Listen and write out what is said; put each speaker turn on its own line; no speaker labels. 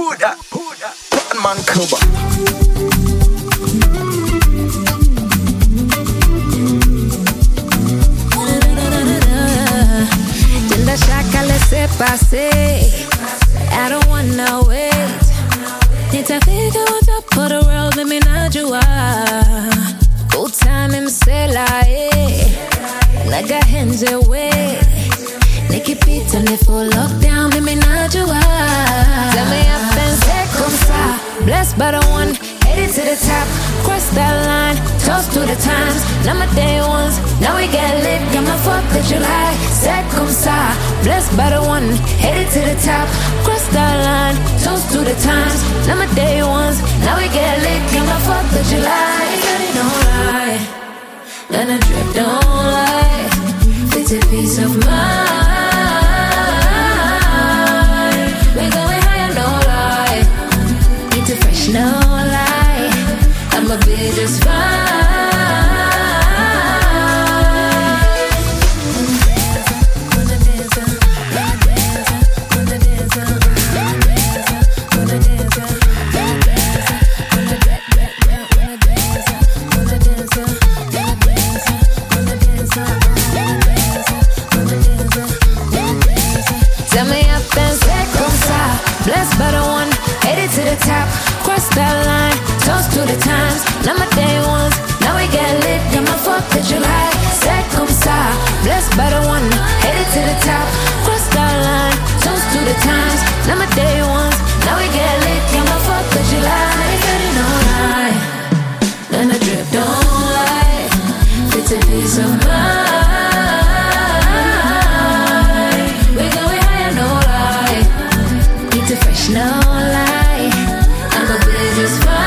Who that? Man Cuba.
Tenda shaka laissez passer. I don't wanna wait. Nitafika on top of the world, let me najua. Good time imsela naga henze we. Nikipita ni full lockdown, let me najua. Tell me up and say comme ça. Blessed by the one, headed to the top. Cross that line, toast to the times. Now my day ones, now we get lit. Got my 4th of July, c'est comme ça. Blessed by the one, headed to the top. Cross that line, toast to the times. Now my day ones, now we get lit. Got my 4th of July, got it don't lie. Gonna drip, don't lie. It's a peace of mind. We're going higher, no lie. Need to fresh, no lie. I'ma be just fine. Tell me up and say comme ça. Blessed by the one, headed to the top. Cross that line, toast to the times. Now my day ones, now we get lit. Got my 4th of July, c'est comme ça. Blessed by the one, headed to the top. Cross that line, toast to the times. Now my day ones, now we get lit. Got my 4th of July, got it don't lie. Then I drip, don't lie. It's a piece of mind. Fresh, no lie. I'm a business